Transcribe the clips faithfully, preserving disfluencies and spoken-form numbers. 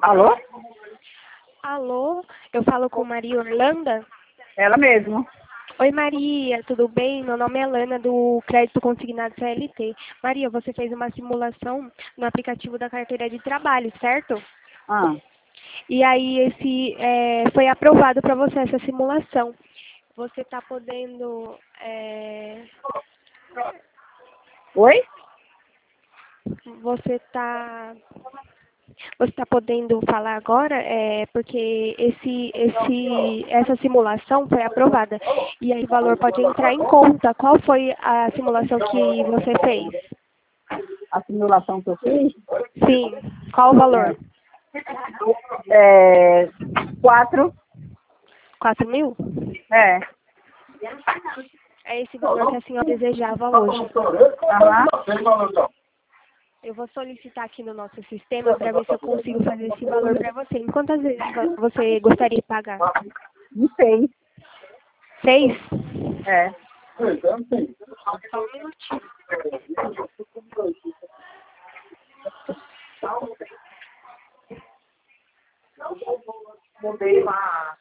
Alô? Alô, eu falo com Maria Orlanda? Ela mesmo. Oi Maria, tudo bem? Meu nome é Lana do Crédito Consignado C L T. Maria, você fez uma simulação no aplicativo da carteira de trabalho, certo? Ah, E aí esse é, foi aprovado para você essa simulação. Você está podendo é, oi? você está Você está podendo falar agora, é, porque esse, esse, essa simulação foi aprovada. E aí o valor pode entrar em conta. Qual foi a simulação que você fez? A simulação que eu fiz? Sim. Qual o valor? É, quatro. Quatro mil? É. É esse valor que a senhora desejava hoje. Aham. Eu vou solicitar aqui no nosso sistema para ver se eu consigo fazer esse valor para você. Em quantas vezes vo- você gostaria de pagar? De seis. Seis? É. Só um minutinho. Mudei lá.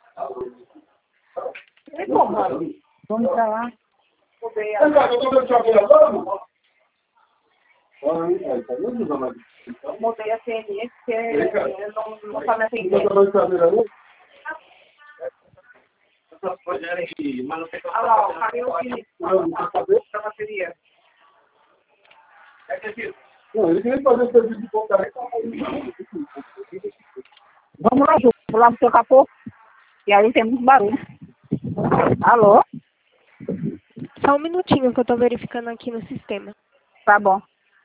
Vamos pra lá. Mudei a... Mudei a C N E porque não, não tá me atendendo. Ah lá, ó, cadê o Felipe? Da bateria. Não, ele queria fazer serviço de portaria. Vamos lá, Ju. Vou lá no seu capô. E aí tem muito barulho. Alô? Só um minutinho que eu estou verificando aqui no sistema. Tá bom.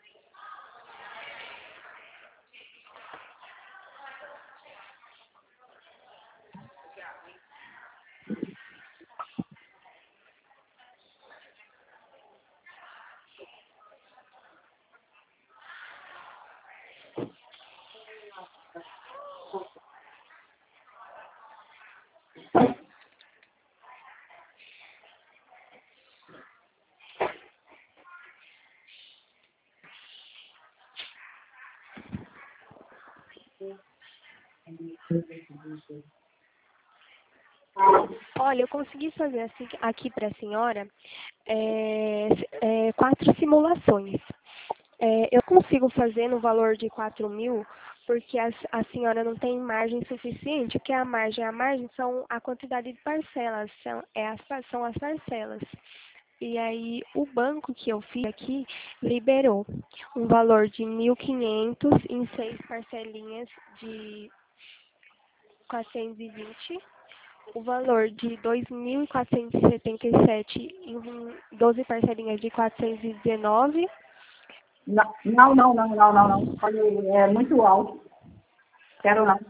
Olha, eu consegui fazer assim, aqui para a senhora é, é, quatro simulações. É, eu consigo fazer no valor de quatro mil, porque a, a senhora não tem margem suficiente. O que é a margem? A margem são a quantidade de parcelas, são, é as, par- são as parcelas. E aí, o banco que eu fiz aqui liberou um valor de mil e quinhentos em seis parcelinhas de quatrocentos e vinte, o valor de dois mil quatrocentos e setenta e sete em doze parcelinhas de quatrocentos e dezenove. Não, não, não, não, não, não. não. Olha, é muito alto. Quero não.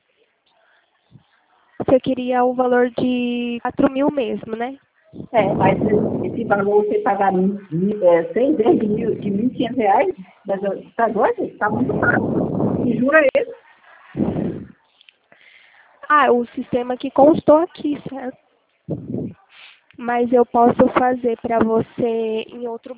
Você queria o valor de quatro mil mesmo, né? É, mas esse valor você pagar mil, é, seis vezes de mil, de mil e quinhentos reais, mas tá doido? Tá muito caro. Me jura isso? Ah, o sistema que constou aqui, certo? Mas eu posso fazer para você em outro